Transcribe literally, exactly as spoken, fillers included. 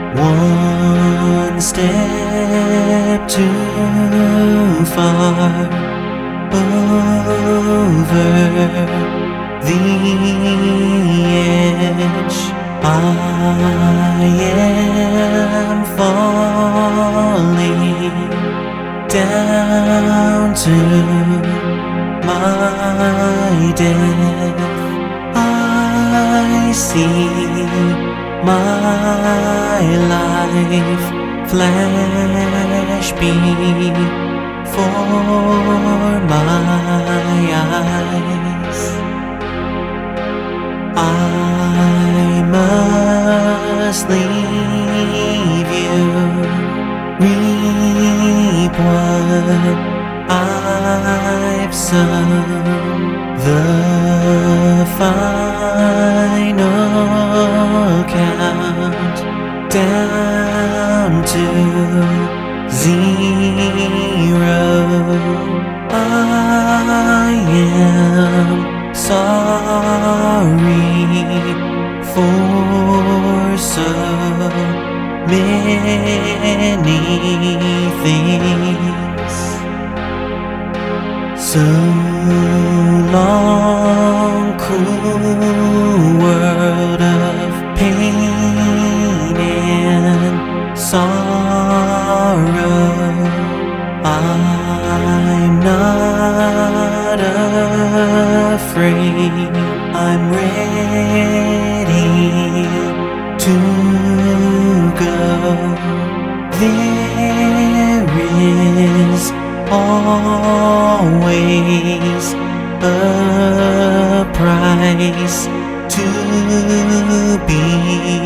One step too far over the edge. I am falling down to my death. I see my life flash before my eyes. I must leave you, reap what I've sown. The final count down to zero. I am sorry for so many things. So long, cruel world of pain and sorrow. I'm not afraid. I'm ready to go. There is always a price to be